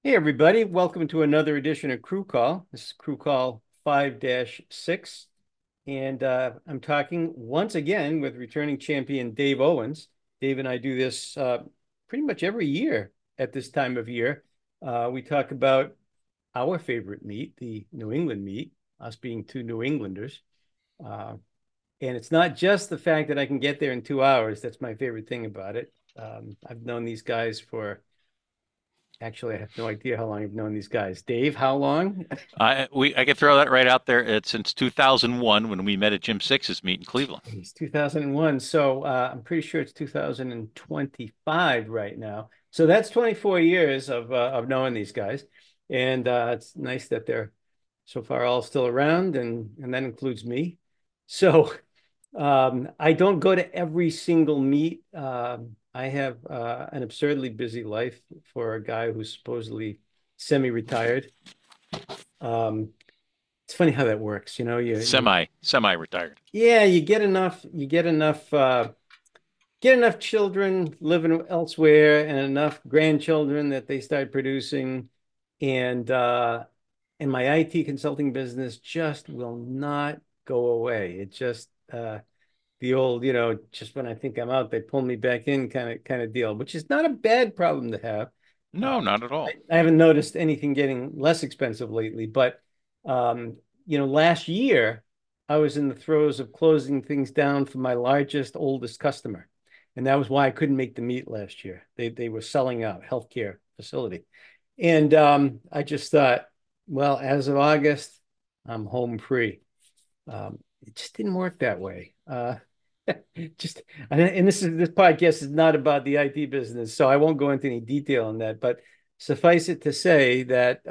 Hey, everybody. Welcome to another edition of Crew Call. This is Crew Call 5-6. And I'm talking once again with returning champion Dave Owens. Dave and I do this pretty much every year at this time of year. We talk about our favorite meat, the New England meat, us being two New Englanders. Uh, and it's not just the fact that I can get there in 2 hours. That's my favorite thing about it. I've known these guys for Actually, I have no idea how long I've known these guys. Dave, how long? I could throw that right out there. It's since 2001 when we met at Jim Six's meet in Cleveland. It's 2001. So I'm pretty sure it's 2025 right now. So that's 24 years of knowing these guys. And it's nice that they're so far all still around, and that includes me. So I don't go to every single meet. I have an absurdly busy life for a guy who's supposedly semi-retired. Um, it's funny how that works. You Semi retired. yeah, you get enough children living elsewhere and enough grandchildren that they start producing, and my IT consulting business just will not go away. It just the old, just when I think I'm out, they pull me back in kind of deal, which is not a bad problem to have. No, not at I, all. I haven't noticed anything getting less expensive lately, but um, last year I was in the throes of closing things down for my largest, oldest customer. And that was why I couldn't make the meet last year. They were selling out healthcare facility. And I just thought, well, as of August, I'm home free. It just didn't work that way. Just and this podcast is not about the IT business, so I won't go into any detail on that. But suffice it to say that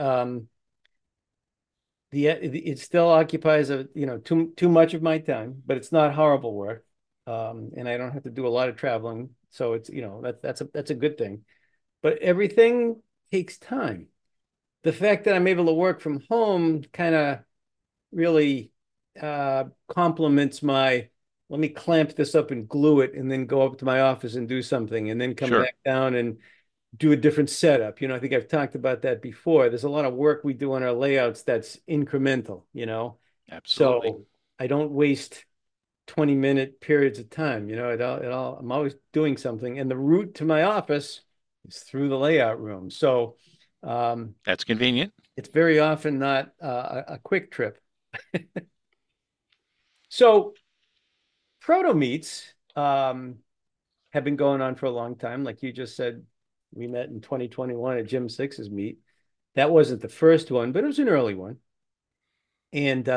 it still occupies too much of my time, but it's not horrible work, and I don't have to do a lot of traveling, so it's that's a good thing. But everything takes time. The fact that I'm able to work from home kind of really complements my let me clamp this up and glue it and then go up to my office and do something and then come Sure. back down and do a different setup. I think I've talked about that before. There's a lot of work we do on our layouts that's incremental. Absolutely. So I don't waste 20-minute periods of time. I'm always doing something. And the route to my office is through the layout room. So um, That's convenient. it's very often not a quick trip. So proto meets have been going on for a long time. Like you just said, we met in 2021 at Jim Six's meet. That wasn't the first one, but it was an early one. And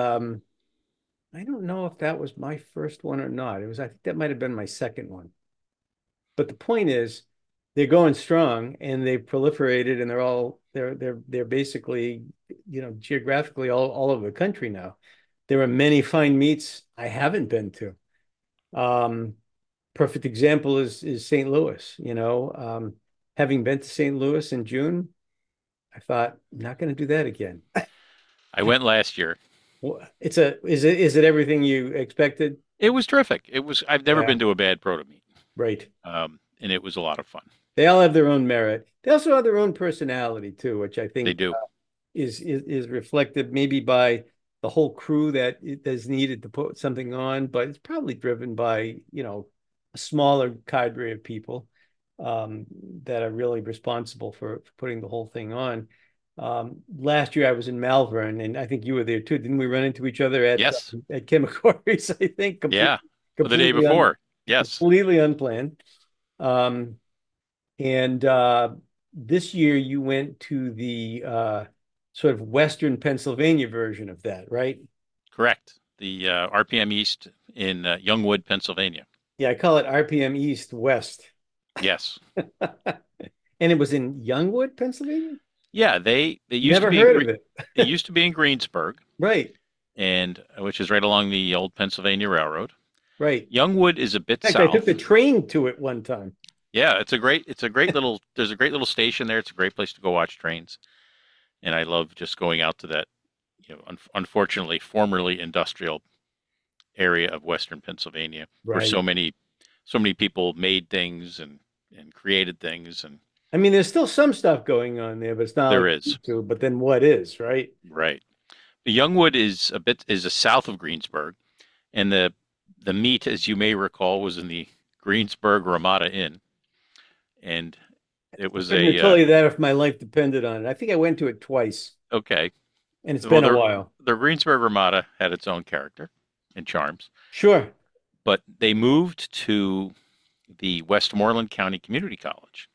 I don't know if that was my first one or not. I think that might have been my second one. But the point is, they're going strong and they've proliferated and they're basically, geographically all over the country now. There are many fine meets I haven't been to. Um, Perfect example is St. Louis. Having been to St. Louis in June, I thought I'm not going to do that again. I went last year. Is it everything you expected? It was terrific. I've never Yeah, been to a bad proto meet. right. And it was a lot of fun. They all have their own merit. They also have their own personality too, which I They think do. is reflected maybe by the whole crew that is needed to put something on, but it's probably driven by, a smaller cadre of people um, that are really responsible for putting the whole thing on. Last year I was in Malvern, and I think you were there too. Didn't we run into each other Yes. at Chemicories? I think Yeah. Or the day completely un, before. Yes. completely unplanned. Um, and this year you went to the sort of Western Pennsylvania version of that, right? Correct. The RPM East in Youngwood, Pennsylvania. Yeah, I call it RPM East West. Yes. And it was in Youngwood, Pennsylvania? Yeah, they used to Never be in heard of it. it used to be in Greensburg, Right, and which is right along the old Pennsylvania Railroad. right. Youngwood is a bit In fact, I took the south. train to it one time. Yeah, it's a great little there's a great little station there. It's a great place to go watch trains, and I love just going out to that, unfortunately formerly industrial area of Western Pennsylvania where Right. so many people made things and created things, and I mean, there's still some stuff going on there, but it's not There like is, to. But then what is, right? right. Youngwood is a south of Greensburg, and the meet, as you may recall, was in the Greensburg Ramada Inn, and it I was couldn't have a told you that if my life depended on it. I think I went to it twice, okay. and it's Well, been a while. the Greensburg Ramada had its own character and charms, Sure. but they moved to the Westmoreland County Community College,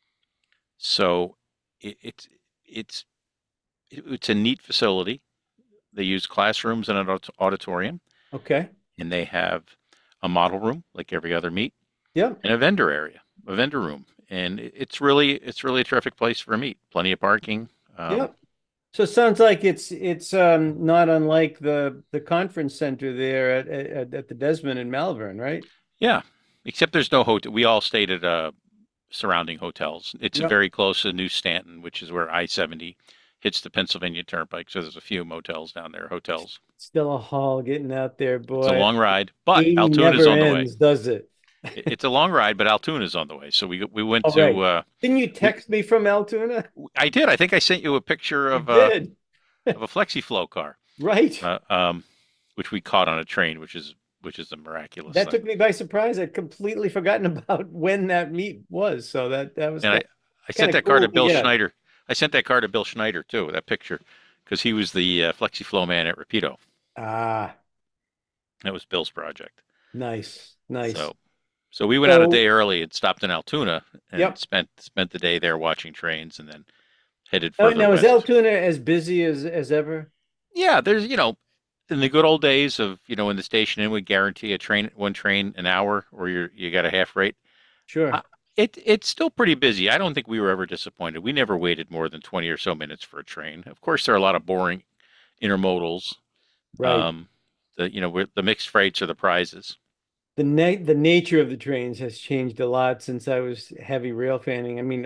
so it, it's it's it's a neat facility. They use classrooms and an auditorium, Okay. and they have a model room like every other meet, Yep. and a vendor area, a vendor room, and it's really a terrific place for a meet. Plenty of parking. Yep. So it sounds like it's not unlike the conference center there at the Desmond in Malvern, right? Yeah, except there's no hotel. We all stayed at surrounding hotels. It's Yep. very close to New Stanton, which is where I-70 hits the Pennsylvania Turnpike. So there's a few motels down there, hotels. Still a haul getting out there, It's a boy. long ride, but 80 Altoona is never on the way. ends, does it? It's a long ride, but Altoona is on the way. So we went All to right. Didn't you we text me from Altoona? I did. I think I sent you a picture You did. of a FlexiFlow car, Right. uh, um, which we caught on a train, which is a miraculous That thing. took me by surprise. I'd completely forgotten about when that meet was. So that was And kind I kind sent of that car to cool. Bill Yeah. Schneider. I sent that car to Bill Schneider too, that picture, because he was the FlexiFlow man at Rapido. Ah, That was Bill's project. nice. Nice. So so we went out a day So, early and stopped in Altoona and yep. spent the day there watching trains and then headed further Now is west. Altoona as busy as ever? Yeah, there's in the good old days of when the station inn would guarantee a train one train an hour or you got a half rate. Sure. Uh, it's still pretty busy. I don't think we were ever disappointed. We never waited more than 20 or so minutes for a train. Of course, there are a lot of boring intermodals. Right. Um, the mixed freights are the prizes. The nature of the trains has changed a lot since I was heavy rail fanning. I mean,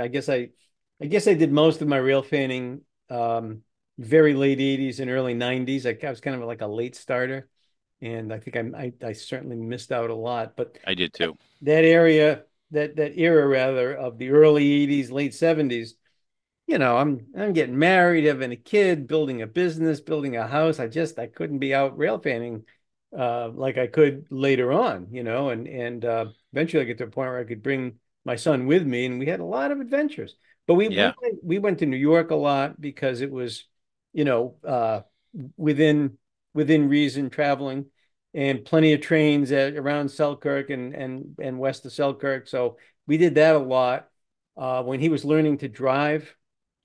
I guess I did most of my rail fanning very late 80s and early 90s. I was kind of like a late starter, and I think I certainly missed out a lot. But I did that, too. that area, that era rather of the early 80s, late 70s, I'm getting married, having a kid, building a business, building a house. I couldn't be out rail fanning like I could later on, and eventually I get to a point where I could bring my son with me, and we had a lot of adventures. But Yeah, we went to New York a lot because it was, you know, within within reason traveling, and plenty of trains around Selkirk and west of Selkirk. So we did that a lot. When he was learning to drive,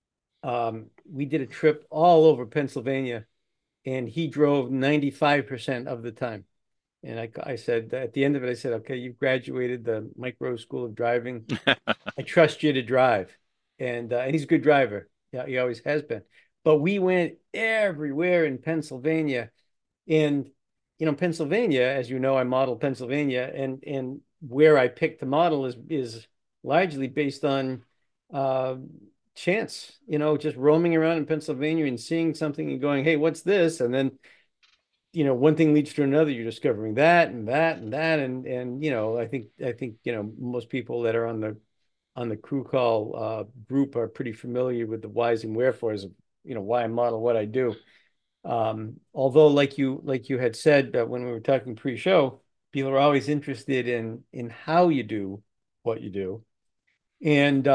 we did a trip all over Pennsylvania, and he drove 95% of the time. And I said, at the end of it, I said, okay, you've graduated the Mike Rose School of Driving. I trust you to drive. And he's a good driver. Yeah, he always has been. But we went everywhere in Pennsylvania. And, Pennsylvania, as you know, I modeled Pennsylvania, and where I picked the model is largely based on uh, chance, just roaming around in Pennsylvania and seeing something and going, hey, what's this? And then, one thing leads to another. You're discovering that and that and that. And I think, most people that are on the crew call group are pretty familiar with the whys and wherefores of, why I model what I do. Although, like you had said when we were talking pre-show, people are always interested in how you do what you do. And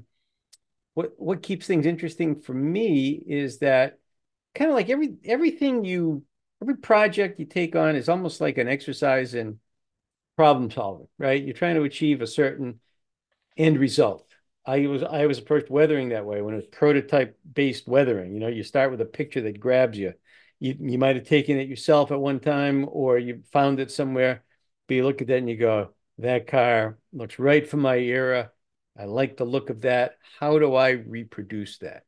what keeps things interesting for me is that kind of like every project you take on is almost like an exercise in problem solving, right? You're trying to achieve a certain end result. I was approached weathering that way when it was prototype based weathering. You start with a picture that grabs you. You might have taken it yourself at one time, or you found it somewhere, but you look at that and you go, that car looks right for my era. I like the look of that. How do I reproduce that?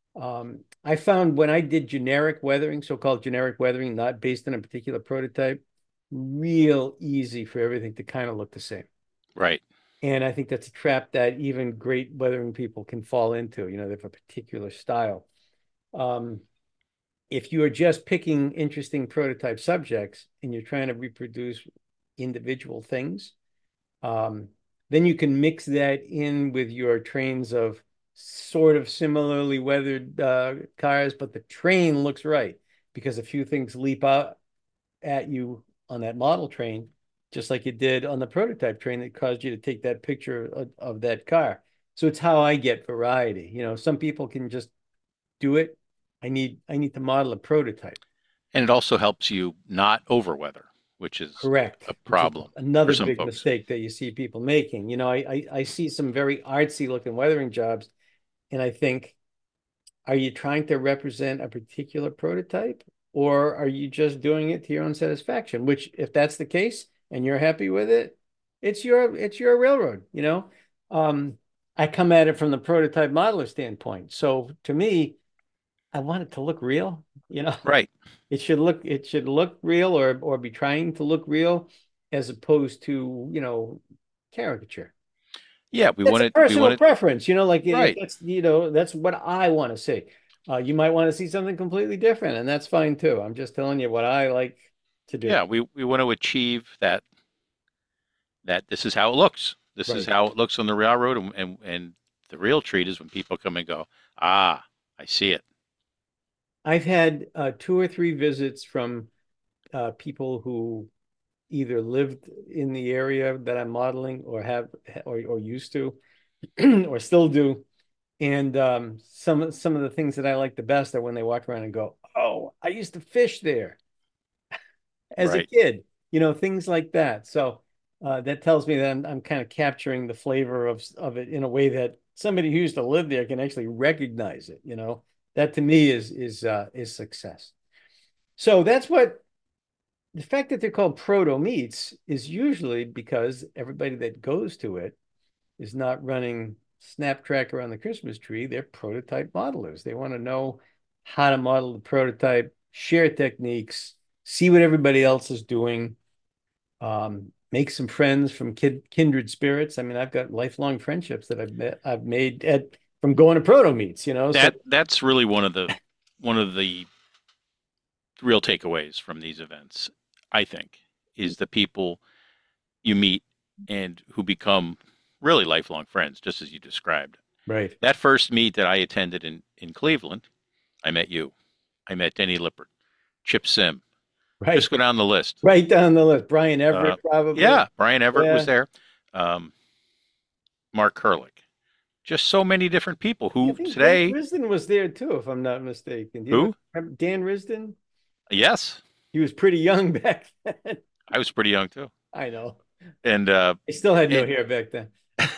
I found when I did generic weathering, so-called generic weathering, not based on a particular prototype, real easy for everything to kind of look the same. right. And I think that's a trap that even great weathering people can fall into. They have a particular style. Um, if you are just picking interesting prototype subjects and you're trying to reproduce individual things, um, then you can mix that in with your trains of sort of similarly weathered cars, but the train looks right because a few things leap out at you on that model train, just like it did on the prototype train that caused you to take that picture of that car. So it's how I get variety. You know, some people can just do it. I need to model a prototype. And it also helps you not over weather, which is Correct. a Which is problem for another some big folks. mistake that you see people making. You know, I see some very artsy looking weathering jobs, and I think, are you trying to represent a particular prototype, or are you just doing it to your own satisfaction? Which, if that's the case and you're happy with it, it's your railroad, you know? Um, I come at it from the prototype modeler standpoint. So to me, I want it to look real, you know. Right. It should look real or be trying to look real as opposed to, caricature. Yeah, That's a we personal want it preference, like if right. that's what I want to see. You might want to see something completely different, and that's fine too. I'm just telling you what I like to do. Yeah, we want to achieve that this is how it looks. This is Right. how it looks on the railroad, and the real treat is when people come and go, ah, I see it. I've had two or three visits from people who either lived in the area that I'm modeling or have or used to or still do. And some of the things that I like the best are when they walk around and go, "Oh, I used to fish there as a Right. kid," things like that. So that tells me that I'm kind of capturing the flavor of it in a way that somebody who used to live there can actually recognize it. That to me is success. So that's what the fact that they're called proto meets is usually because everybody that goes to it is not running Snaptracker on the Christmas tree. They're prototype modelers. They want to know how to model the prototype, share techniques, see what everybody else is doing, make some friends from kindred spirits. I mean, I've got lifelong friendships that I've made from going to proto meets. So That's really one of the real takeaways from these events, I think, is the people you meet and who become really lifelong friends, just as you described. right, That first meet that I attended in Cleveland, I met you. I met Denny Lippert, Chip Sim. Just right, go down the list. right down the list. Brian Uh, Everett, probably. yeah, Brian Everett was Yeah. there. Um, Mark Kerlick. Just so many different people I who think Dan today, Risden was there too, if I'm not mistaken. Do you who? remember Dan Risden? Yes, He was pretty young back then. I was pretty young too. I know. And I still had no and hair back then.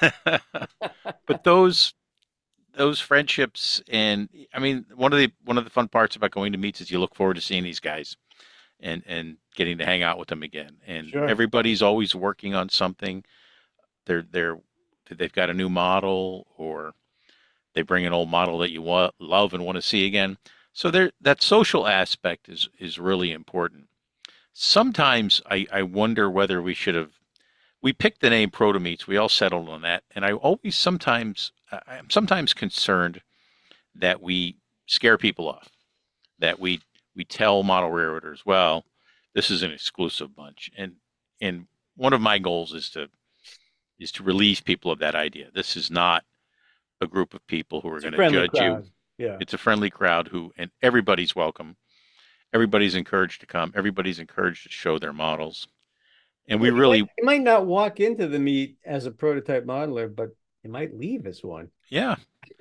but those friendships, and I mean one of the fun parts about going to meets is you look forward to seeing these guys and getting to hang out with them again. And Sure. everybody's always working on something. They're they've got a new model, or they bring an old model that you love and want to see again. So there, that social aspect is really important. Sometimes I wonder whether we picked the name Proto Meets. We all settled on that, and I'm sometimes concerned that we scare people off. That we tell model railroaders, well, this is an exclusive bunch, and one of my goals is to relieve people of that idea. This is not a group of people who are It's a going to friendly judge you. crowd. Yeah. It's a friendly crowd and everybody's welcome. Everybody's encouraged to come. Everybody's encouraged to show their models. And Yeah, we really, you might not walk into the meet as a prototype modeler, but you might leave as one. yeah.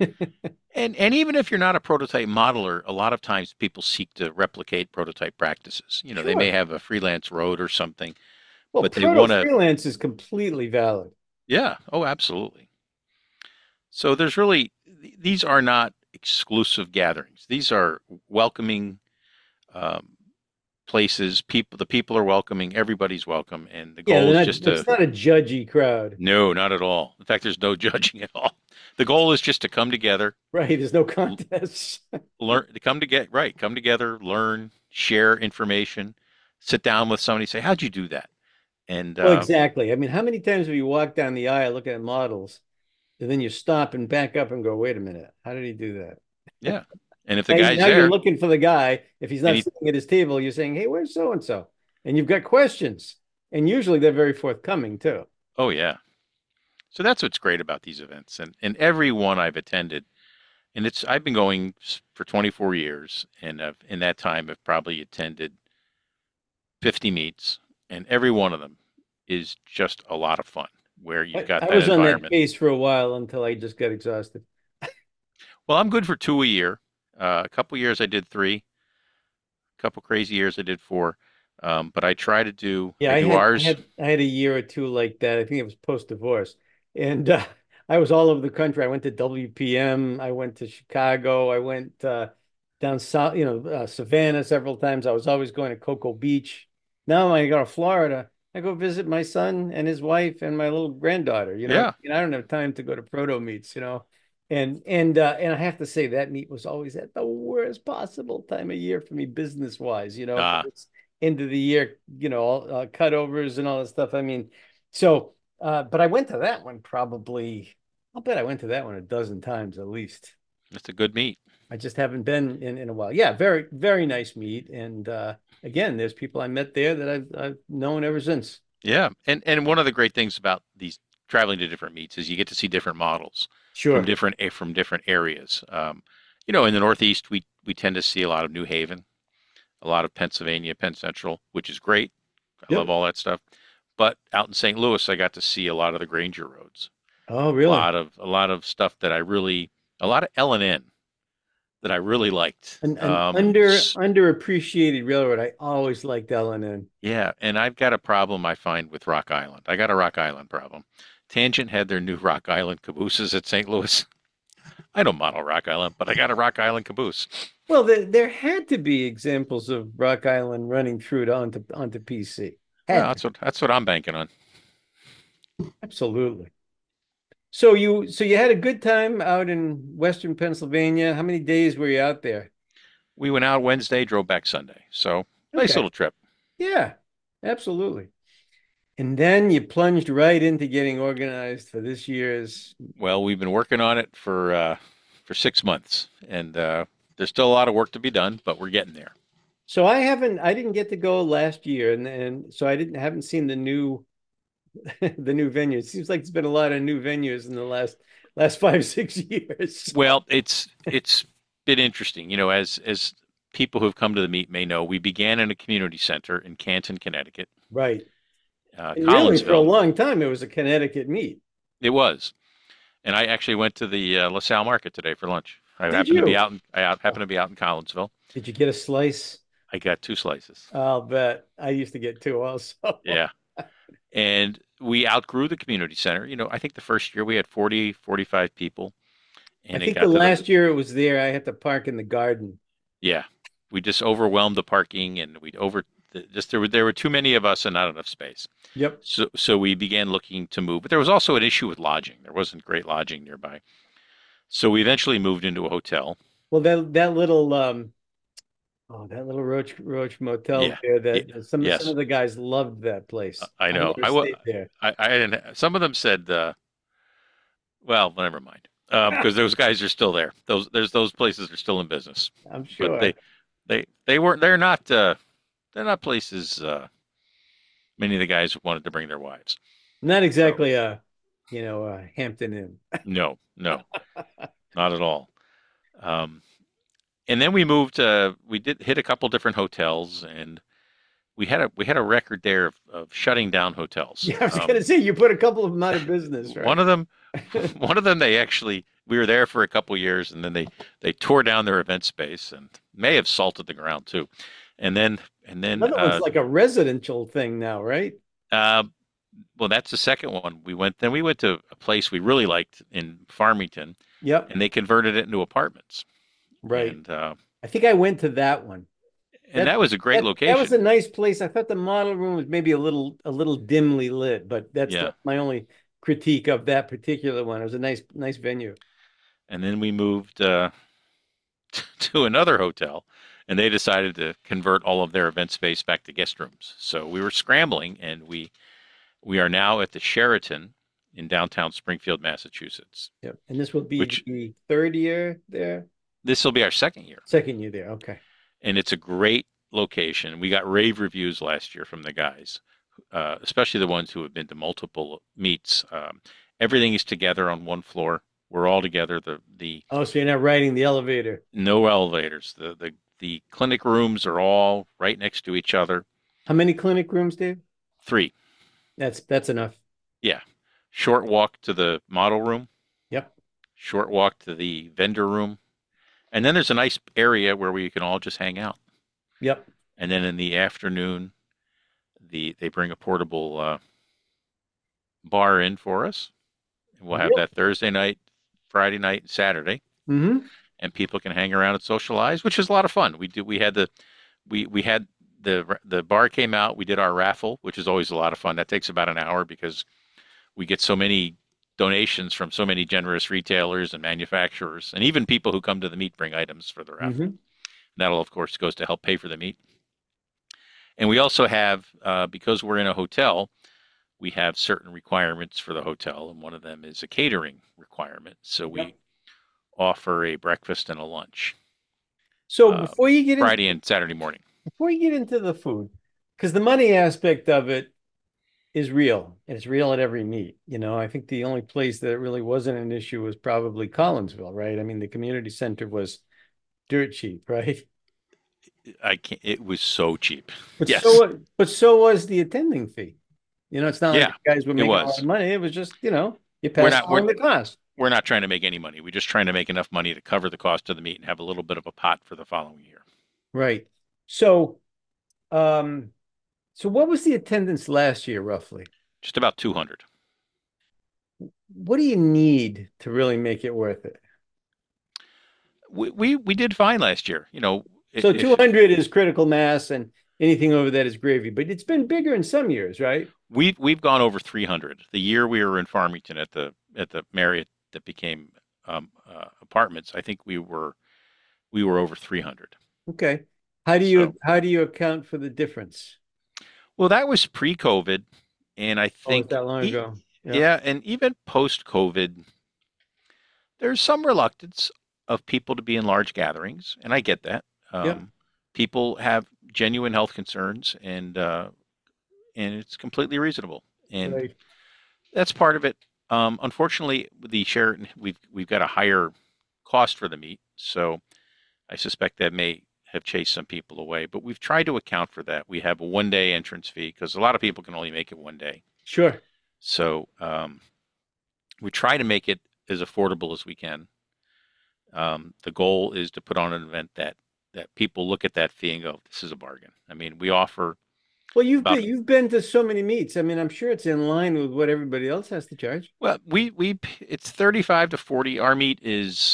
And even if you're not a prototype modeler, a lot of times people seek to replicate prototype practices. You know, they may Sure. have a freelance road or something, Well, but they proto want to, freelance is completely valid. yeah, oh, absolutely. So there's really, these are not exclusive gatherings. These are welcoming um, places. The people are welcoming. Everybody's welcome, and the Yeah, goal is just it's to not a judgy crowd. no, not at all. In fact, there's no judging at all. The goal is just to come together, Right. There's no contests. learn, to come to get right, come together, learn, share information, sit down with somebody, say, "How'd you do that?" And Well, exactly. I mean, how many times have you walked down the aisle looking at models and then you stop and back up and go, wait a minute, how did he do that? yeah, and if the And guy's now you're there, looking for the guy. If he's and not he, sitting at his table, you're saying, hey, where's so and so? And you've got questions. And usually they're very forthcoming too. oh yeah, So that's what's great about these events, and every one I've attended, and I've been going for 24 years, and in that time I've probably attended 50 meets, and every one of them is just a lot of fun, where you've got I that was on that environment. pace for a while until I just got exhausted. Well, I'm good for two a year. A couple years I did three. A couple crazy years I did four. But Yeah, I do ours. I had a year or two like that. I think it was post-divorce. And I was all over the country. I went to WPM, I went to Chicago, I went down south, Savannah several times. I was always going to Cocoa Beach. Now when I go to Florida, I go visit my son and his wife and my little granddaughter, Yeah. and I don't have time to go to proto meets. And I have to say that meet was always at the worst possible time of year for me business wise, Uh, because end of the year, all cutovers and all that stuff. I mean, so, but I went to that one probably, I'll bet I went to that one a dozen times at least. it's a good meet. I just haven't been in a while. Yeah, very, very nice meet. And again, there's people I met there that I've known ever since. Yeah. And one of the great things about these traveling to different meets is you get to see different models Sure. from different areas. In the Northeast, we tend to see a lot of New Haven, a lot of Pennsylvania, Penn Central, which is great. I love Yep. all that stuff. But out in St. Louis, I got to see a lot of the Granger roads, Oh, really? a lot of stuff that a lot of L&N that I really liked. An underappreciated railroad. I always liked L&N. Yeah, and I've got a problem I find with Rock Island. I got a Rock Island problem. Tangent had their new Rock Island cabooses at St. Louis. I don't model Rock Island, but I got a Rock Island caboose. Well, there had to be examples of Rock Island running through to onto PC. Well, Had to. that's what I'm banking on. Absolutely. So you had a good time out in Western Pennsylvania. How many days were you out there? We went out Wednesday, drove back Sunday. So nice Okay. little trip. Yeah, absolutely. And then you plunged right into getting organized for this year's. Well, we've been working on it for 6 months, and there's still a lot of work to be done, but we're getting there. So I didn't get to go last year, and so I didn't haven't seen the new the new venue. It seems like there's been a lot of new venues in the last 5, 6 years. Well, it's been interesting. As people who've come to the meet may know, we began in a community center in Canton, Connecticut, Right. And really, for a Collinsville. long time, it was a Connecticut meet. It was, and I actually went to the LaSalle Market today for lunch. Did you? Happened to be out in Collinsville. Did you get a slice? I got two slices. I'll bet. I used to get two also. Yeah, and we outgrew the community center. I think the first year we had 40, 45 people, I and it think the got to the last year it was there, I had to park in the garden. yeah, we just overwhelmed the parking, and we over just there were too many of us and not enough space. Yep. So we began looking to move, but there was also an issue with lodging. There wasn't great lodging nearby. So we eventually moved into a hotel. Well, that little Roach Motel Yeah. there, Y- some yes, of the guys loved that place. I I know. never stayed there. I didn't. Some of them said, well, never mind, because those guys are still there. Those places are still in business, I'm but sure. they weren't. They're not places. Many of the guys wanted to bring their wives. Not So exactly a Hampton Inn. no, no, not at all. Um, and then we moved. We did hit a couple different hotels, and we had a record there of shutting down hotels. Yeah, I was gonna say you put a couple of them out of business, right? One of them, one of them, we were there for a couple years, and then they tore down their event space and may have salted the ground too. And then Another one's like a residential thing now, right? uh, well, that's the second one. We went to a place we really liked in Farmington, Yep, and they converted it into apartments. right. And I think I went to that one. That that was a great that was a location. nice place. I thought the model room was maybe a little dimly lit, but Yeah. that's my only critique of that particular one. It was a nice venue. And then we moved to another hotel, and they decided to convert all of their event space back to guest rooms. So we were scrambling, and we are now at the Sheraton in downtown Springfield, Massachusetts, Yep. And this will be which the third year there, this will be our second year. second year there. Okay. And it's a great location. We got rave reviews last year from the guys, especially the ones who have been to multiple meets. Everything is together on one floor. We're all together. The Oh, so you're not riding the elevator. no elevators. The clinic rooms are all right next to each other. How many clinic rooms, Dave? Three. That's enough. Yeah. Short walk to the model room, Yep. short walk to the vendor room. And then there's a nice area where we can all just hang out. Yep. And then in the afternoon, they bring a portable bar in for us. And we'll have Yep. that Thursday night, Friday night, and Saturday, Mm-hmm. and people can hang around and socialize, which is a lot of fun. We had the bar came out. We did our raffle, which is always a lot of fun. That takes about an hour because we get so many donations from so many generous retailers and manufacturers, and even people who come to the meet bring items for the raffle. Mm-hmm. That'll, of course, goes to help pay for the meet. And we also have, because we're in a hotel, we have certain requirements for the hotel, and one of them is a catering requirement. So Yep. we offer a breakfast and a lunch So uh, Friday and Saturday morning. before you get into the food, because the money aspect of it is real, and it's real at every meet. I think the only place that really wasn't an issue was probably Collinsville, right? I mean, the community center was dirt cheap, right? I can't. It was so cheap. But Yes. so was the attending fee. It's not like Yeah, the guys were it making a lot of was. money. It was just, you We're pass not. We're along the cost. we're not trying to make any money. We're just trying to make enough money to cover the cost of the meet and have a little bit of a pot for the following year. Right. So, um, so what was the attendance last year, roughly? Just about 200. What do you need to really make it worth it? We did fine last year. So If 200 is critical mass, and anything over that is gravy, but it's been bigger in some years, right? we've gone over 300. The year we were in Farmington at the Marriott that became apartments, I think we were over 300. Okay. How do So, you account for the difference? well, that was pre-COVID, and I Oh, it's think that long ago. Yeah. yeah, and even post-COVID, there's some reluctance of people to be in large gatherings, and I get that. Yep. People have genuine health concerns, and it's completely reasonable, and Right. that's part of it. Unfortunately, the Sheraton, we've got a higher cost for the meet, so I suspect that may have chased some people away. But we've tried to account for that. We have a 1 day entrance fee because a lot of people can only make it 1 day. Sure. So we try to make it as affordable as we can. The goal is to put on an event that people look at that fee and go, "This is a bargain." I mean, we offer Well, about you've been to so many meets. I mean, I'm sure it's in line with what everybody else has to charge. well, we it's 35 to 40. Our meet is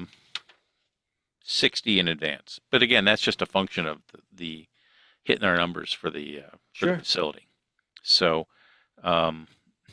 60 in advance, but again, that's just a function of the hitting our numbers for the Sure. facility. So, um,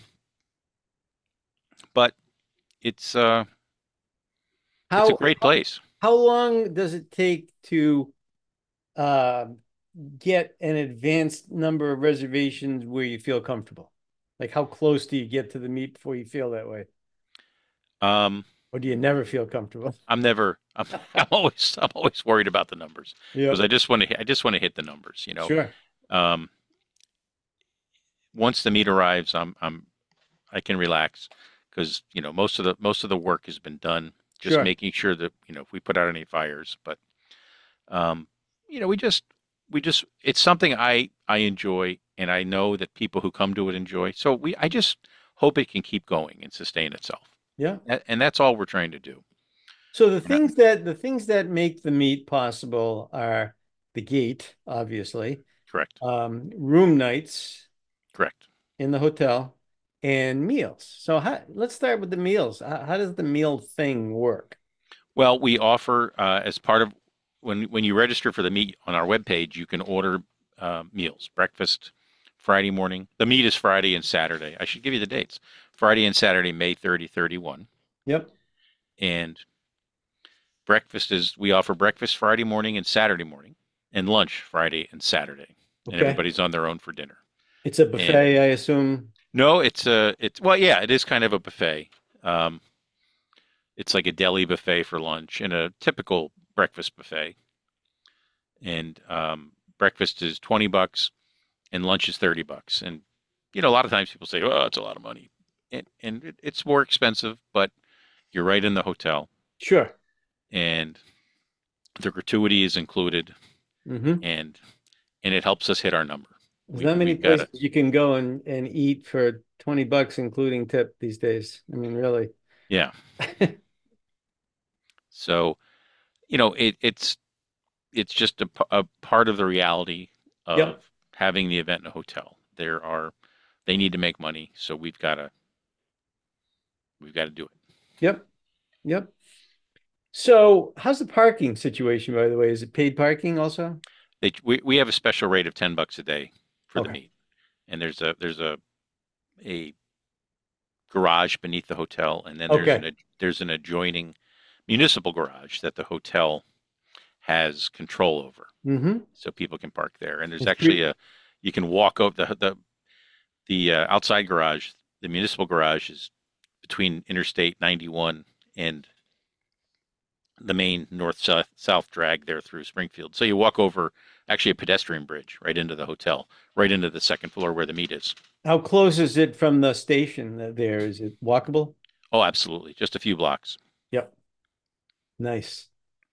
but it's uh, it's a How great place. how long does it take to uh, get an advanced number of reservations where you feel comfortable? Like how close do you get to the meet before you feel that way? Um, Or do you never feel comfortable? I'm never. I'm always worried about the numbers because Yep. I just want to hit the numbers. Sure. Um, once the meet arrives, I can relax because most of the work has been done. Just Sure. making sure that if we put out any fires, but um, we just it's something I enjoy, and I know that people who come to it enjoy. So I just hope it can keep going and sustain itself, Yeah. and that's all we're trying to do. So We're not the things that make the meet possible are the gate, obviously, correct, room nights correct. in the hotel, and meals. So let's start with the meals. How does the meal thing work? Well, we offer as part of when you register for the meet on our webpage, you can order meals, breakfast, Friday morning. The meet is Friday and Saturday. I should give you the dates. Friday and Saturday, May 30, 31. Yep. And we offer breakfast Friday morning and Saturday morning, and lunch Friday and Saturday. And Okay. everybody's on their own for dinner. It's a And buffet, I assume. no, well, yeah, it is kind of a buffet. Um, it's like a deli buffet for lunch and a typical breakfast buffet. And breakfast is $20 and lunch is $30. And a lot of times people say, "Oh, it's a lot of money." it's more expensive, but you're right in the hotel, Sure. and the gratuity is included, Hmm. and it helps us hit our number. There's not many We've got places to, you can go and eat for $20, including tip these days. I mean, really. yeah. So, it's just a part of the reality of Yep. having the event in a hotel. They need to make money, so we've got to do it. Yep. Yep. So, how's the parking situation, by the way? Is it paid parking also? We have a special rate of $10 a day for the Okay. meet, and there's a garage beneath the hotel, and then Okay. there's an adjoining municipal garage that the hotel has control over, Mm-hmm. so people can park there. And there's It's actually three. a you can walk over the outside garage. The municipal garage is between Interstate 91 and the main north south drag there through Springfield. So you walk over actually a pedestrian bridge right into the hotel, right into the second floor where the meet is. How close is it from the station there? Is it walkable? Oh, absolutely. Just a few blocks. Yep. Nice.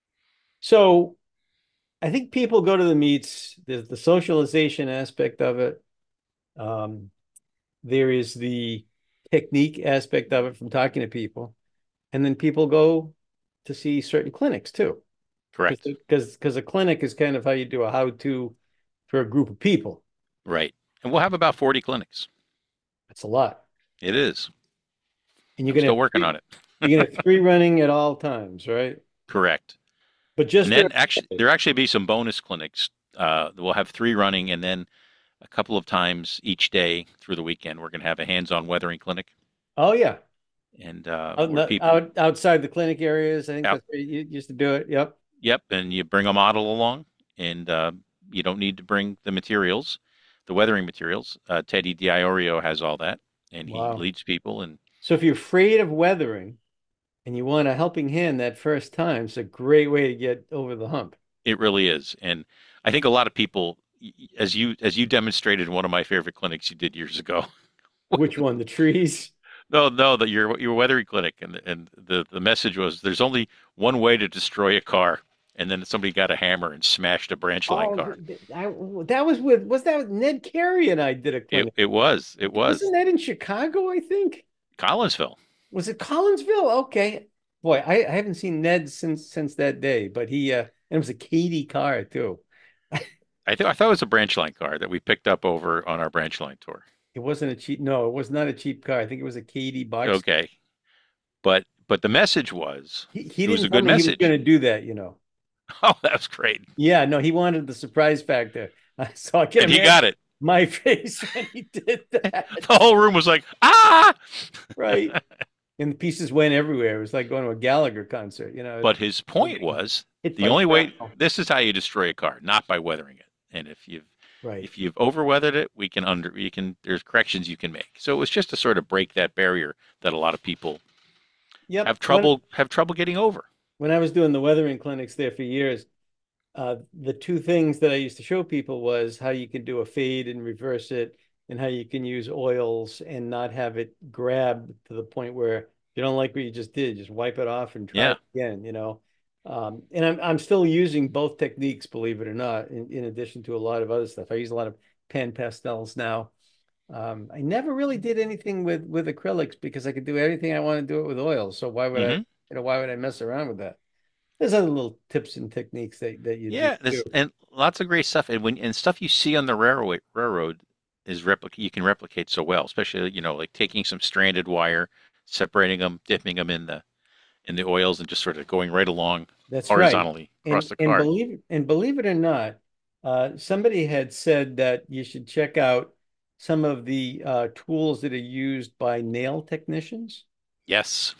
So, I think people go to the meets. There's the socialization aspect of it. Um, there is the technique aspect of it from talking to people. And then people go to see certain clinics too. Correct. Because a clinic is kind of how you do a how-to for a group of people. Right. And we'll have about 40 clinics. That's a lot. It is. And you're I'm gonna still have working on three, it. you're gonna have three running at all times, right? Correct. But And just during then actually, the day. there actually be some bonus clinics. We'll have three running, and then a couple of times each day through the weekend, we're going to have a hands-on weathering clinic, Oh yeah. and Out, where people, out outside the clinic areas. I think out, that's where you used to do it. Yep. yep, and you bring a model along, and you don't need to bring the materials, the weathering materials. Teddy Diorio has all that, and he Wow. leads people, and So if you're afraid of weathering and you want a helping hand that first time, it's a great way to get over the hump. it really is. And I think a lot of people, as you demonstrated in one of my favorite clinics you did years ago. Which one? The trees? No, no, that your weathering clinic, and the message was there's only one way to destroy a car, and then somebody got a hammer and smashed a branch line Oh, car. that was that with Ned Carey and I did a It clinic. it was it Wasn't was that in Chicago, I think? Collinsville. Was it Collinsville? Okay. Boy, I haven't seen Ned since that day, but it was a Katie car too. I thought it was a branch line car that we picked up over on our branch line tour. It wasn't a cheap, no, it was not a cheap car. I think it was a Katie box. Okay, but the message was He it was didn't a tell good me he was message. going to do that. Oh, that was great, Yeah, no, he wanted the surprise factor. So I can and he imagine got it. my face when he did The that. whole room was like, ah! Right. And the pieces went everywhere. It was like going to a Gallagher concert. But his point was Hit the by only way shrapnel. this is how you destroy a car, not by weathering it. And Right. if you've overweathered it, we can there's corrections you can make. So it was just to sort of break that barrier that a lot of people Yep. have trouble getting over. When I was doing the weathering clinics there for years, the two things that I used to show people was how you can do a fade and reverse it, and how you can use oils and not have it grab to the point where you don't like what you just did. Just wipe it off and try Yeah. it again. And I'm still using both techniques, believe it or not, in addition to a lot of other stuff. I use a lot of pan pastels now. I never really did anything with acrylics because I could do everything I want to do it with oils. So Hmm. why would I mess around with that? There's other little tips and techniques that you do Yeah, too. this and lots of great stuff. And stuff you see on the railroad is you can replicate so well, especially, like taking some stranded wire, separating them, dipping them in the oils, and just sort of going right along That's right. horizontally across the And car. believe it or not, somebody had said that you should check out some of the tools that are used by nail technicians. Yes.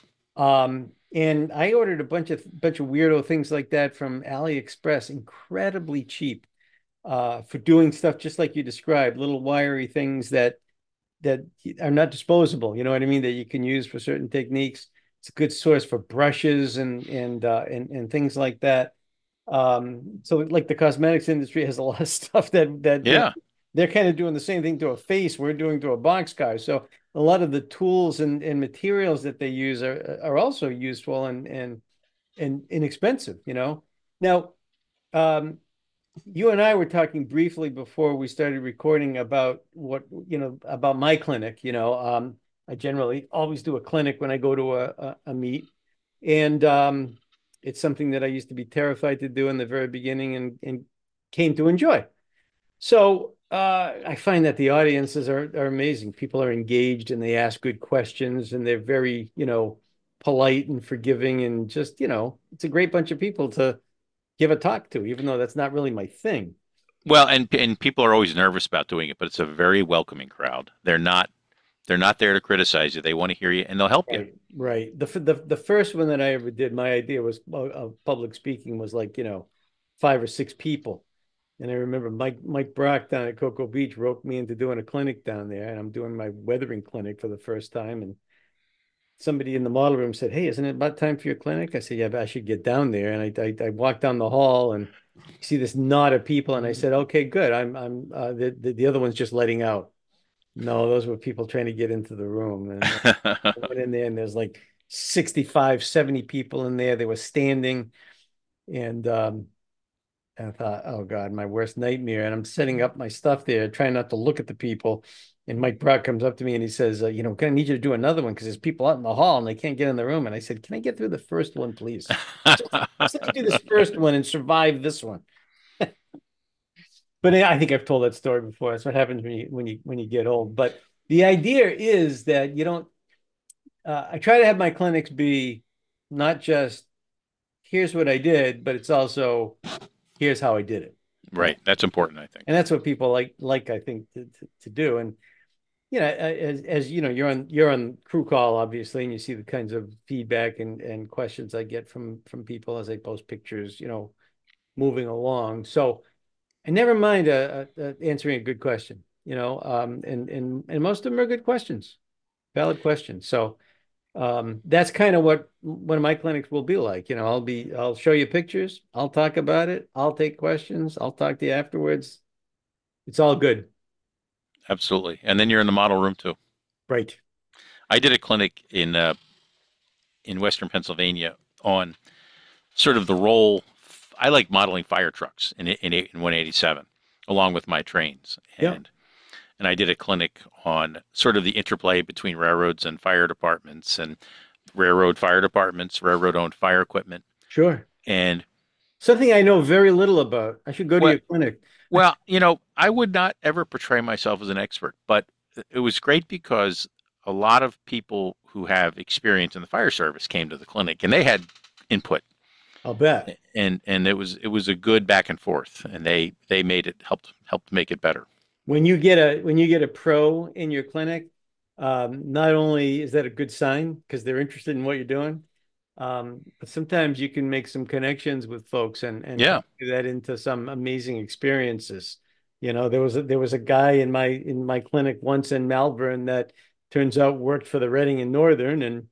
And I ordered a bunch of weirdo things like that from AliExpress, incredibly cheap, for doing stuff just like you described, little wiry things that are not disposable. You know what I mean? That you can use for certain techniques. It's a good source for brushes and things like that. So like the cosmetics industry has a lot of stuff that Yeah. they're kind of doing the same thing to a face we're doing to a boxcar. So a lot of the tools and materials that they use are also useful and inexpensive, you know. Now, um, you and I were talking briefly before we started recording about what, about my clinic. I generally always do a clinic when I go to a meet. And it's something that I used to be terrified to do in the very beginning and came to enjoy. So I find that the audiences are amazing. People are engaged and they ask good questions and they're very, polite and forgiving and just, it's a great bunch of people to give a talk to, even though that's not really my thing. Well, and people are always nervous about doing it, but it's a very welcoming crowd. They're not there to criticize you. They want to hear you and they'll help you. Right, right. The first one that I ever did, my idea was of public speaking was like, 5 or 6 people. And I remember Mike Brock down at Cocoa Beach roped me into doing a clinic down there, and I'm doing my weathering clinic for the first time. And somebody in the model room said, "Hey, isn't it about time for your clinic?" I said, "Yeah, but I should get down there." And I walked down the hall and see this knot of people, and I said, "Okay, good. I'm the other one's just letting out." No, those were people trying to get into the room, and I went in there, and there's like 65, 70 people in there. They were standing, and I thought, oh God, my worst nightmare. And I'm setting up my stuff there, trying not to look at the people. And Mike Brock comes up to me and he says, gonna need you to do another one because there's people out in the hall and they can't get in the room. And I said, can I get through the first one, please? Just let me do this first one and survive this one. But I think I've told that story before. That's what happens when you get old. But the idea is that you don't. I try to have my clinics be not just here's what I did, but it's also here's how I did it. Right. That's important, I think. And that's what people like I think to do. And as you know, you're on crew call obviously, and you see the kinds of feedback and questions I get from people as I post pictures, moving along. So I never mind answering a good question, and most of them are good questions, valid questions. So that's kind of what one of my clinics will be like. I'll show you pictures, I'll talk about it, I'll take questions, I'll talk to you afterwards. It's all good. Absolutely. And then you're in the model room too. Right. I did a clinic in Western Pennsylvania on sort of the role. I like modeling fire trucks in 187 along with my trains. Yeah. And I did a clinic on sort of the interplay between railroads and fire departments and railroad fire departments, railroad owned fire equipment. Sure. And Something I know very little about. I should go to what your clinic. Well, I would not ever portray myself as an expert, but it was great because a lot of people who have experience in the fire service came to the clinic and they had input, I'll bet. and it was a good back and forth, and they made it helped make it better. When you get a pro in your clinic, not only is that a good sign because they're interested in what you're doing, but sometimes you can make some connections with folks and Yeah. do that into some amazing experiences. There was a guy in my clinic once in Malvern that turns out worked for the Reading and Northern, and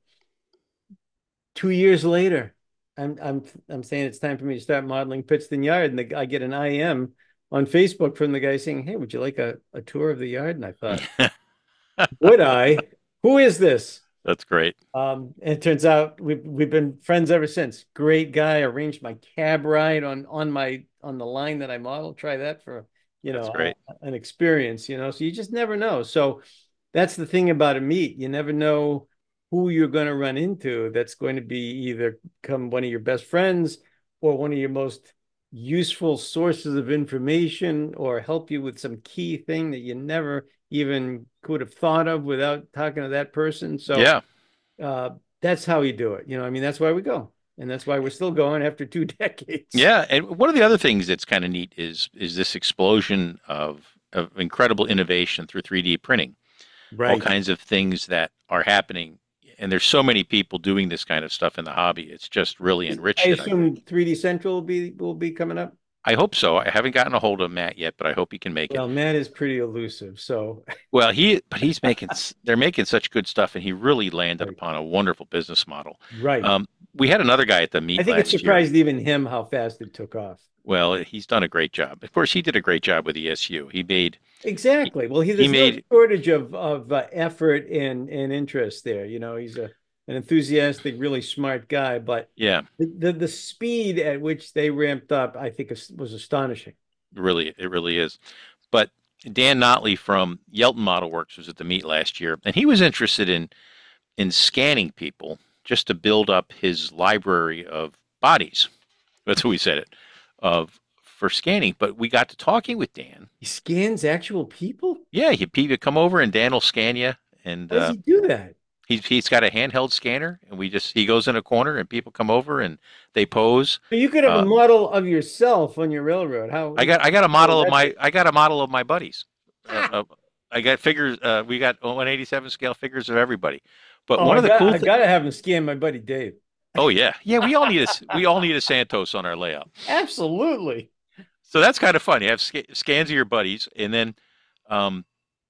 2 years later, I'm saying it's time for me to start modeling Pittston Yard, and I get an IM on Facebook from the guy saying, "Hey, would you like a tour of the yard?" And I thought, would I? Who is this? That's great. And it turns out we've been friends ever since. Great guy. Arranged my cab ride on the line that I model. Try that for That's great. an experience. So you just never know. So that's the thing about a meet. You never know who you're going to run into. That's going to be either come one of your best friends or one of your most useful sources of information, or help you with some key thing that you never even could have thought of without talking to that person. So Yeah. uh, that's how you do it. I mean, that's why we go. And that's why we're still going after 2 decades. Yeah. And one of the other things that's kind of neat is this explosion of incredible innovation through 3D printing. All Right. kinds of things that are happening. And there's so many people doing this kind of stuff in the hobby. It's just really I enriched it, I assume think. 3D Central will be coming up. I hope so. I haven't gotten a hold of Matt yet, but I hope he can make it. Well, Matt is pretty elusive, so Well, but he's making, they're making such good stuff, and he really landed right. upon a wonderful business model. Right. We had another guy at the I meet think it last year. surprised even him how fast it took off. Well, he's done a great job. Of course, he did a great job with ESU. He, Exactly. Well, he there's no made, shortage of effort and interest there. He's an enthusiastic, really smart guy, but yeah, the speed at which they ramped up, I think, was astonishing. it really is. But Dan Notley from Yelton Model Works was at the meet last year, and he was interested in scanning people just to build up his library of bodies. That's who he said it of for scanning. But we got to talking with Dan. He scans actual people? Yeah, he would come over and Dan will scan you, and How does he do that? he's got a handheld scanner, and he goes in a corner, and people come over and they pose. So you could have a Uh, model of yourself on your railroad. I got a How model of would that be? I got a model of my buddies. Uh, Ah! uh, I got figures. We got 187 scale figures of everybody. But Oh, one of the cool I things. gotta have him scan my buddy Dave. Oh yeah, yeah. We all need a Santos on our layout. Absolutely. So that's kind of fun. You have scans of your buddies, and then um,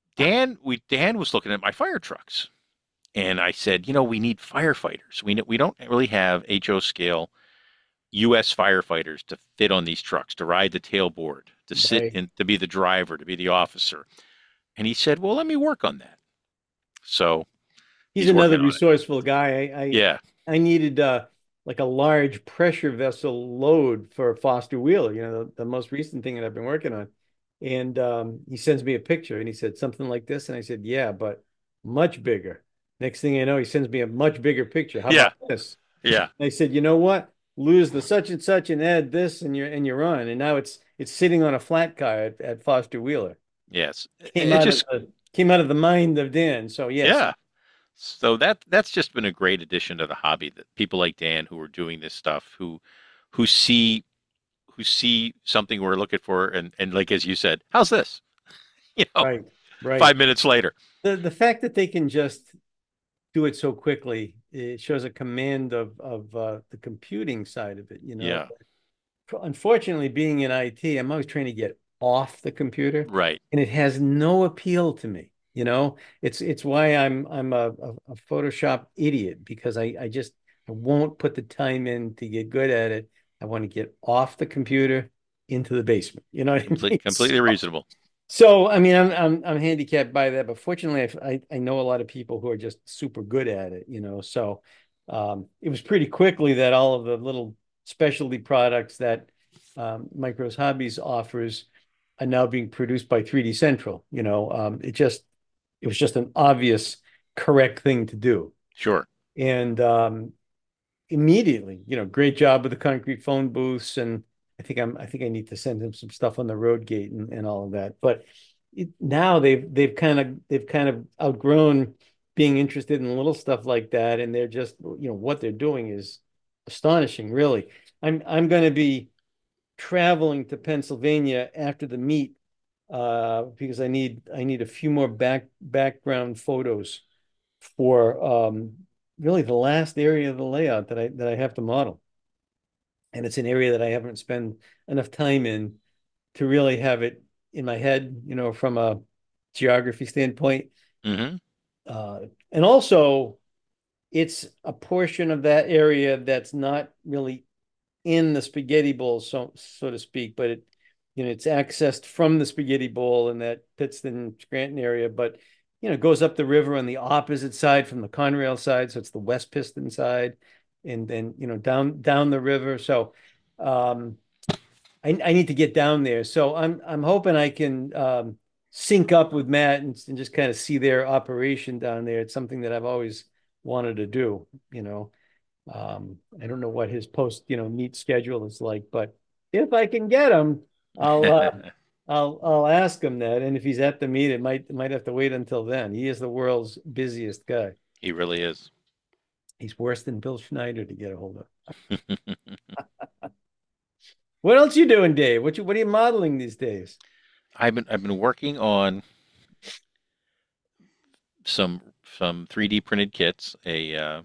Dan was looking at my fire trucks, and I said, we need firefighters. We don't really have HO scale U.S. firefighters to fit on these trucks, to ride the tailboard, to sit Right. in, to be the driver, to be the officer. And he said, well, let me work on that. So He's he's another working on it. resourceful guy. Yeah. I needed like a large pressure vessel load for Foster Wheeler, the most recent thing that I've been working on. And he sends me a picture and he said something like this. And I said, yeah, but much bigger. Next thing I know, he sends me a much bigger picture. How Yeah. about this? Yeah. And I said, you know what? Lose the such and such and add this and you're on. And now it's sitting on a flat car at Foster Wheeler. Yes. Came It out of just, the mind of Dan. So yes, yeah. So that's just been a great addition to the hobby that people like Dan who are doing this stuff, who see who see something we're looking for and like as you said, how's this? You know, right, right. 5 minutes later. The fact that they can just do it so quickly, it shows a command of the computing side of it. Yeah. Unfortunately, being in IT, I'm always trying to get off the computer, Right. and it has no appeal to me. It's why I'm a Photoshop idiot because I won't put the time in to get good at it. I want to get off the computer into the basement. You know what I mean? Completely reasonable. So I mean, I'm handicapped by that, but fortunately, I know a lot of people who are just super good at it. So it was pretty quickly that all of the little specialty products that Micros Hobbies offers are now being produced by 3D Central. It was just an obvious correct thing to do, Sure. and immediately, great job with the concrete phone booths, and I think I need to send him some stuff on the road gate and all of that. But now they've kind of outgrown being interested in little stuff like that, and they're just what they're doing is astonishing, really. I'm going to be traveling to Pennsylvania after the meet because I need a few more background photos for really the last area of the layout that I have to model. And it's an area that I haven't spent enough time in to really have it in my head, from a geography standpoint. Hmm. Uh, and also, it's a portion of that area that's not really in the spaghetti bowl, so to speak, but it's accessed from the spaghetti bowl in that Pittston Scranton area, but goes up the river on the opposite side from the Conrail side, so it's the West Piston side, and then down the river. So um, I need to get down there. So I'm hoping I can sync up with Matt and just kind of see their operation down there. It's something that I've always wanted to do. I don't know what his meet schedule is like, but if I can get him, I'll I'll ask him that. And if he's at the meet, it might have to wait until then. He is the world's busiest guy. He really is. He's worse than Bill Schneider to get a hold of. What else you doing, Dave? What are you modeling these days? I've been working on some 3D printed kits,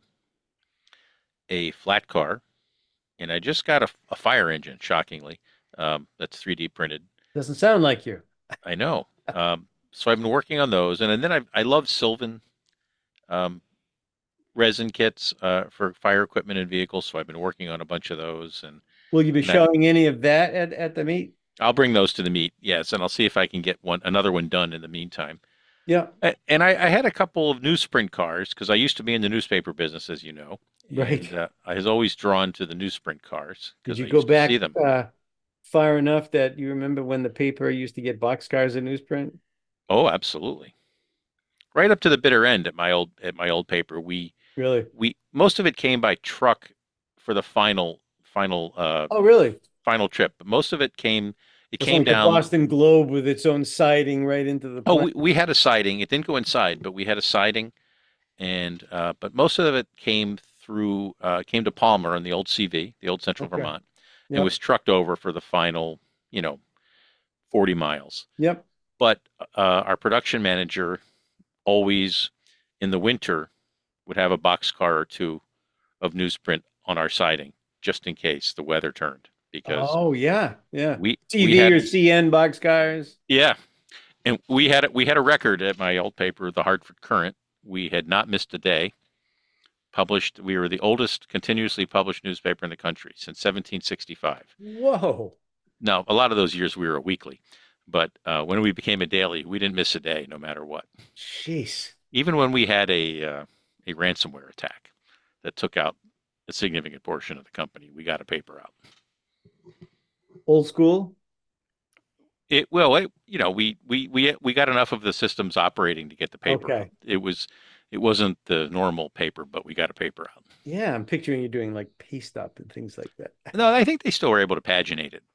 a flat car, and I just got a fire engine, shockingly. That's 3D printed. Doesn't sound like you. I know. So I've been working on those, and then I love Sylvan um, resin kits for fire equipment and vehicles. So I've been working on a bunch of those, Will you be and showing any of that at the meet? I'll bring those to the meet. Yes, and I'll see if I can get another one done in the meantime. Yeah, And I had a couple of newsprint cars because I used to be in the newspaper business, as you know, right. and I was always drawn to the newsprint cars Did because you I go used to see back them. far enough that you remember when the paper used to get boxcars in newsprint? Oh, absolutely. Right up to the bitter end at my old paper, Really? we most of it came by truck for the Oh, really? final trip, but most of it It's came like the down. Boston Globe with its own siding right into the Oh, plant. we had a siding. It didn't go inside, but we had a siding, and but most of it came to Palmer on the old CV, the old Central Okay. Vermont, and Yep. was trucked over for the final, you know, 40 miles. Yep. But our production manager always in the winter would have a boxcar or two of newsprint on our siding just in case the weather turned because Oh, yeah. Yeah. we TV had or CN boxcars. yeah, and we had a record at my old paper, the Hartford Courant. We had not missed a day. Published, we were the oldest continuously published newspaper in the country since 1765. Whoa. Now, a lot of those years we were a weekly, but when we became a daily, we didn't miss a day, no matter what. Jeez. Even when we had a ransomware attack that took out a significant portion of the company, we got a paper out. Old school? You know, we got enough of the systems operating to get the paper out. Okay. It wasn't the normal paper, but we got a paper out. Yeah, I'm picturing you doing like paste up and things like that. No, I think they still were able to paginate it,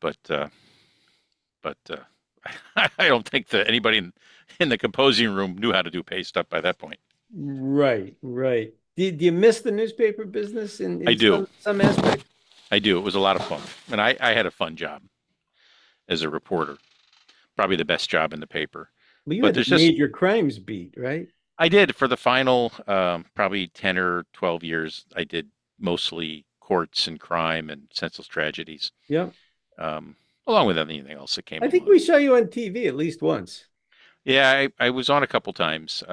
but I don't think that anybody in the composing room knew how to do paste up by that point. Right, right. Do you miss the newspaper business I in do. some aspect? I do. It was a lot of fun, and I had a fun job as a reporter, probably the best job in the paper. Well, you But had the there's just major crimes beat, right? I did for the final probably 10 or 12 years. I did mostly courts and crime and senseless tragedies, Yep. um, along with anything else that came I think along. we saw you on TV at least once. Yeah, I was on a couple times.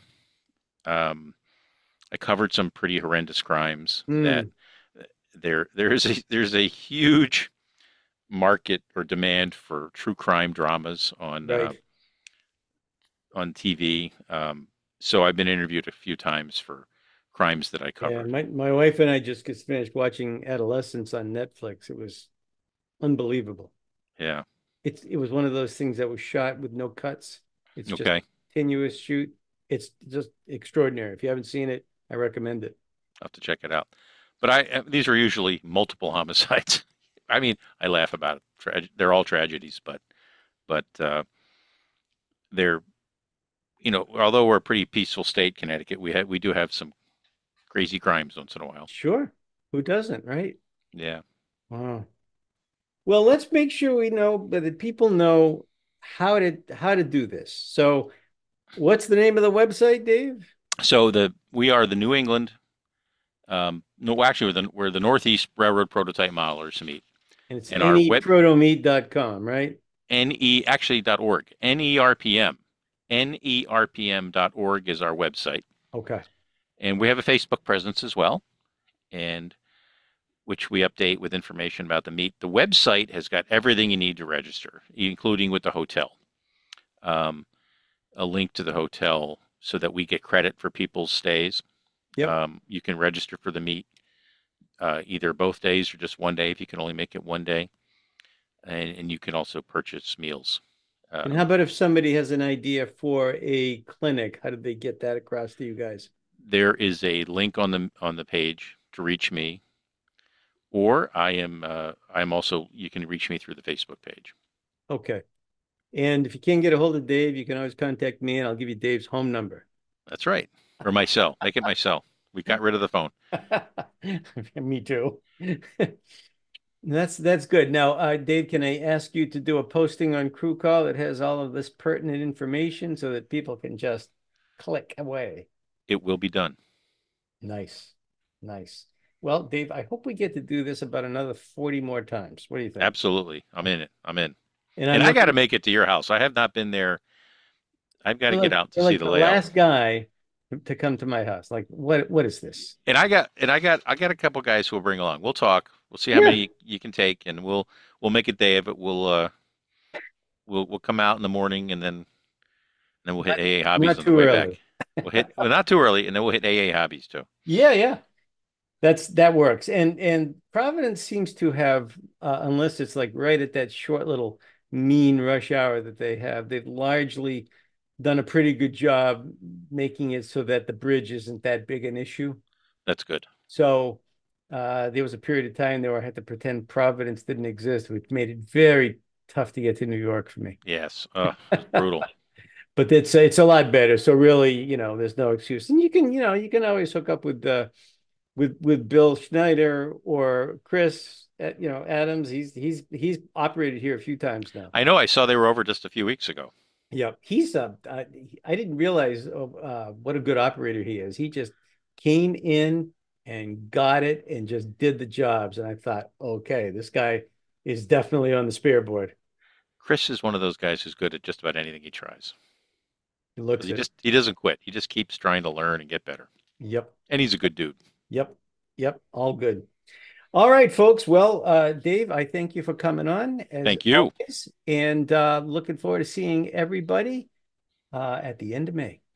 Um, I covered some pretty horrendous crimes that Hmm. there's a huge market or demand for true crime dramas Right. on TV. So I've been interviewed a few times for crimes that I Yeah, covered. my wife and I just finished watching Adolescence on Netflix. It was unbelievable. Yeah. It was one of those things that was shot with no cuts. It's just Okay. continuous shoot. It's just extraordinary. If you haven't seen it, I recommend it. I'll have to check it out. But these are usually multiple homicides. I mean, I laugh about it. They're all tragedies, but they're although we're a pretty peaceful state, Connecticut, we do have some crazy crimes once in a while. Sure. Who doesn't, right? Yeah. Wow. Well, let's make sure we know that the people know how to do this. So, what's the name of the website, Dave? So we are the New England. No, actually, we're the Northeast Railroad Prototype Modelers meet, And it's and our web neprotomeet.com, right? actually.org, NERPM, NERPM.org is our website, Okay. and we have a Facebook presence as well, and which we update with information about the meet. The website has got everything you need to register, including with the hotel. Um, a link to the hotel so that we get credit for people's stays. Yep. You can register for the meet either both days or just one day if you can only make it one day. And you can also purchase meals. And how about if somebody has an idea for a clinic? How did they get that across to you guys? There is a link on the page to reach me, or I'm also you can reach me through the Facebook page. Okay. And if you can't get a hold of Dave, you can always contact me and I'll give you Dave's home number. That's right. Or my cell. Make it my cell. We got rid of the phone. Me too. That's good. Now, Dave, can I ask you to do a posting on Crew Call that has all of this pertinent information so that people can just click away? It will be done. Nice. Nice. Well, Dave, I hope we get to do this about another 40 more times. What do you think? Absolutely. I'm in it. I'm in. And And I'm I got to looking, make it to your house. I have not been there. I've got to get out to you're see like the the layout. last guy to come to my house. Like, what is this? And I got a couple guys who will bring along. We'll talk. We'll see how Yeah, many you can take, and we'll make a day of it. We'll come out in the morning, and then we'll hit not, AA hobbies not on the too way early. back. We'll hit well, not too early, and then we'll hit AA hobbies too. Yeah, yeah. That works. And Providence seems to have, unless it's like right at that short little mean rush hour that they have, they've largely done a pretty good job making it so that the bridge isn't that big an issue. That's good. So there was a period of time there where I had to pretend Providence didn't exist, which made it very tough to get to New York for me. Yes. It's brutal. But it's a lot better. So really, there's no excuse. And you can always hook up with with Bill Schneider or Chris, Adams. He's operated here a few times now. I know. I saw they were over just a few weeks ago. Yeah, he's I didn't realize what a good operator he is. He just came in and got it and just did the jobs. And I thought, okay, this guy is definitely on the spare board. Chris is one of those guys who's good at just about anything he tries. He 'Cause looks at it. he doesn't quit. He just keeps trying to learn and get better. Yep, And he's a good dude. yep, yep. All good. All right, folks. Well, Dave, I thank you for coming on as Thank you. always, and looking forward to seeing everybody at the end of May.